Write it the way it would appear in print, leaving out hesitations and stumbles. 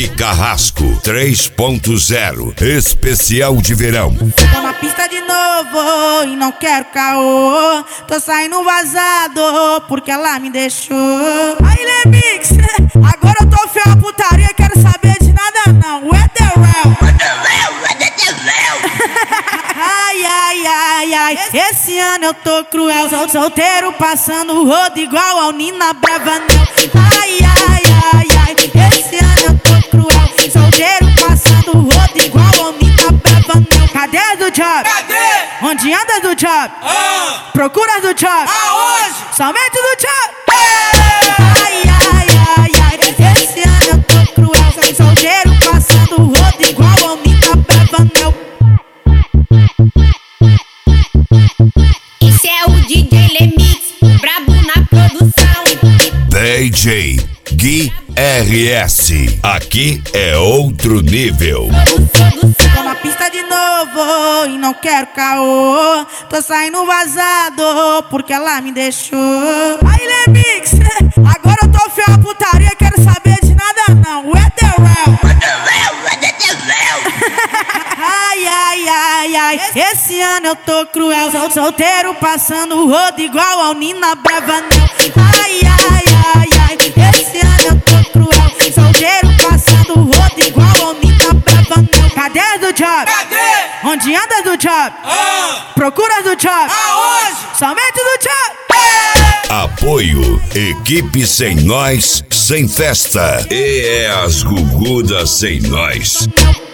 Eric Carrasco 3.0 Especial de Verão. Tô na pista de novo e não quero caô. Tô saindo vazado porque ela me deixou. Aí, Lemix, agora eu tô fiel à putaria. Quero saber de nada não. What the real? Ai, ai, ai, ai, esse ano eu tô cruel. Sou solteiro passando o rodo igual ao Nina Bravanel. Ai, ai, ai, ai, esse ano eu tô cruel. Solteiro passando o rodo igual ao Nina Bravanel. Cadê as do job? Cadê? Onde anda do job? Procura do job? Aonde? Somente do job? Ai, ai, ai, ai, esse ano eu tô cruel. Sou solteiro passando o rodo igual ao Nina Bravanel. Esse é o DJ Lemix, brabo na produção. DJ Gui RS. Aqui é outro nível. Tô na pista de novo e não quero caô. Tô saindo vazado porque ela me deixou. Aí, Lemix, agora eu tô fiel à putaria. Quero saber de nada não. What the real? Ai, ai, ai, ai, esse ano eu tô cruel. Sou solteiro passando o rodo igual ao Nina Bravanel. Ai, ai, ai, ai, esse ano eu tô cruel. Solteiro passando o rodo igual ao Nina Bravanel. Cadê as do job? Cadê? Onde anda do job? Procura do job? Aonde? Somente do job? Apoio Equipe Sem Nós, Sem Festa. E é as Gugudas Sem Nós.